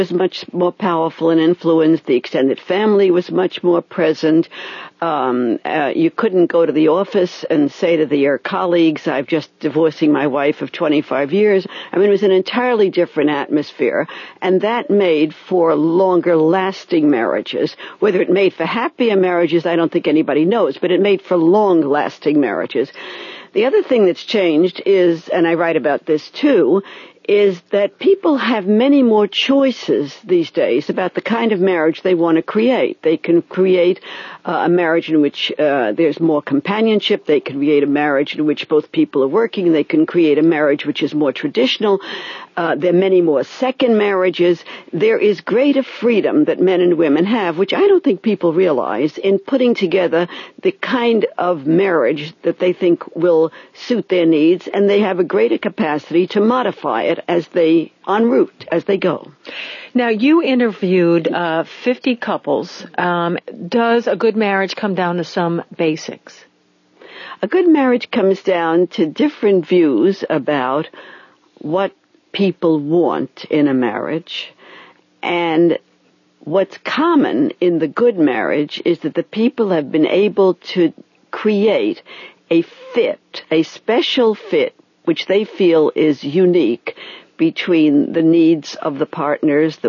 was much more powerful and influenced. The extended family was much more present. You couldn't go to the office and say to your colleagues, "I'm just divorcing my wife of 25 years." I mean, it was an entirely different atmosphere, and that made for longer lasting marriages. Whether it made for happier marriages, I don't think anybody knows, but it made for long lasting marriages. The other thing that's changed is, and I write about this too, is that people have many more choices these days about the kind of marriage they want to create. They can create a marriage in which there's more companionship. They can create a marriage in which both people are working. They can create a marriage which is more traditional. There are many more second marriages. There is greater freedom that men and women have, which I don't think people realize, in putting together the kind of marriage that they think will suit their needs, and they have a greater capacity to modify it as they en route, as they go. Now, you interviewed 50 couples. Does a good marriage come down to some basics? A good marriage comes down to different views about what people want in a marriage. And what's common in the good marriage is that the people have been able to create a fit, a special fit, which they feel is unique between the needs of the partners, the